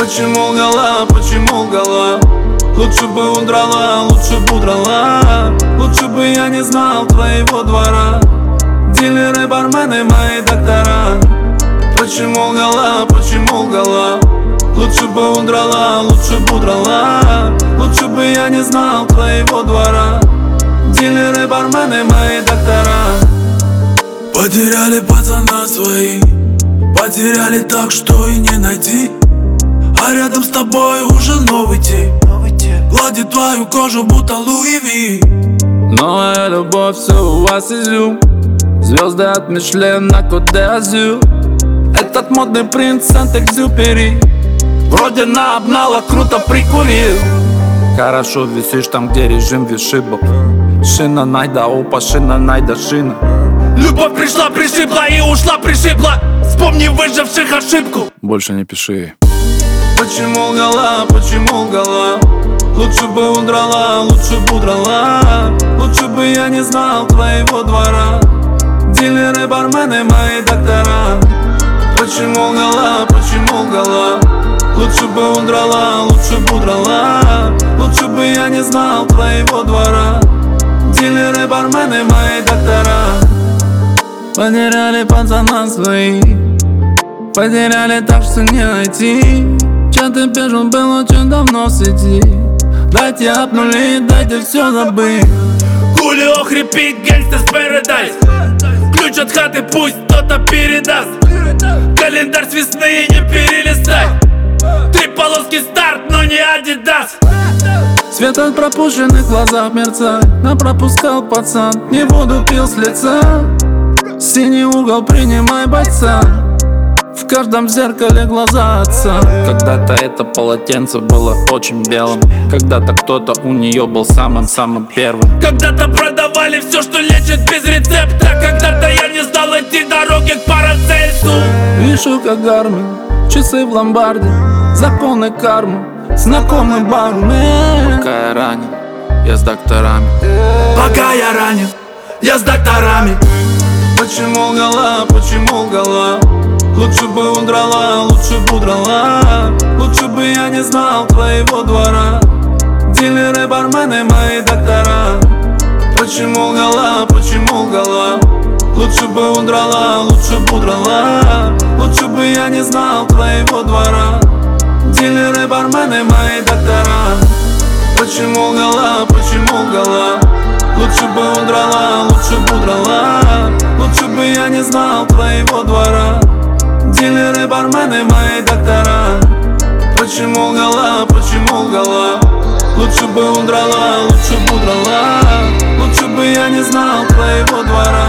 Почему лгала, почему лгала? Лучше бы удрала, лучше бы удрала. Лучше бы я не знал твоего двора. Дилеры, бармены, мои доктора. Почему лгала, почему лгала? Лучше бы удрала, лучше бы удрала. Лучше бы я не знал твоего двора. Дилеры, бармены, мои доктора. Потеряли пацана свои, потеряли так, что и не найти. А рядом с тобой уже новый тип, гладит твою кожу, будто Луи Ви. Новая любовь, все у вас изюм. Звезды от Мишлен на Кот-д'Азюр. Этот модный принц Сент-Экзюпери вроде наобнала, круто прикурил. Хорошо висишь там, где режим вишибл. Шина найда опа, шина найда шина. Любовь пришла, пришибла и ушла, пришибла. Вспомни выживших ошибку. Больше не пиши. Почему лгала, почему лгала? Лучше бы удрала, лучше бы удрала. Лучше бы я не знал твоего двора. Дилеры, бармены, мои доктора. Почему лгала, почему лгала? Лучше бы удрала, лучше бы удрала. Лучше бы я не знал твоего двора. Дилеры, бармены, мои доктора. Потеряли пацана свои, потеряли так, что не найти. Чаты пишут, был очень давно в сети. Дайте обнули, дайте все забыть. Хулио хрипит, Gangsta's Paradise. Ключ от хаты пусть кто-то передаст. Календарь с весны не перелистай. 3 полоски старт, но не Адидас. Свет от пропущенных глазах мерцает. Напропускал пацан, не воду пил с лица. Синий угол, принимай бойца. В каждом зеркале глаза отца. Когда-то это полотенце было очень белым. Когда-то кто-то у нее был самым-самым первым. Когда-то продавали все, что лечит без рецепта. Когда-то я не знал эти дороги к Парацельсу. Вишу как Гармин, часы в ломбарде. Законы кармы, знакомый бармен. Пока я ранен, я с докторами. Пока я ранен, я с докторами. Почему лгала, почему лгала? Лучше бы удрала, лучше бы удрала. Лучше бы я не знал твоего двора. Дилеры, бармены, мои доктора. Почему лгала, почему лгала? Лучше бы удрала, лучше бы удрала. Лучше бы я не знал твоего двора. Дилеры, бармены, мои доктора. Почему лгала, почему лгала? Лучше бы удрала, лучше бы удрала. Лучше бы я не знал твоего двора. Дилеры, бармены, мои доктора. Почему лгала, почему лгала? Лучше бы удрала, лучше бы удрала. Лучше бы я не знал твоего двора.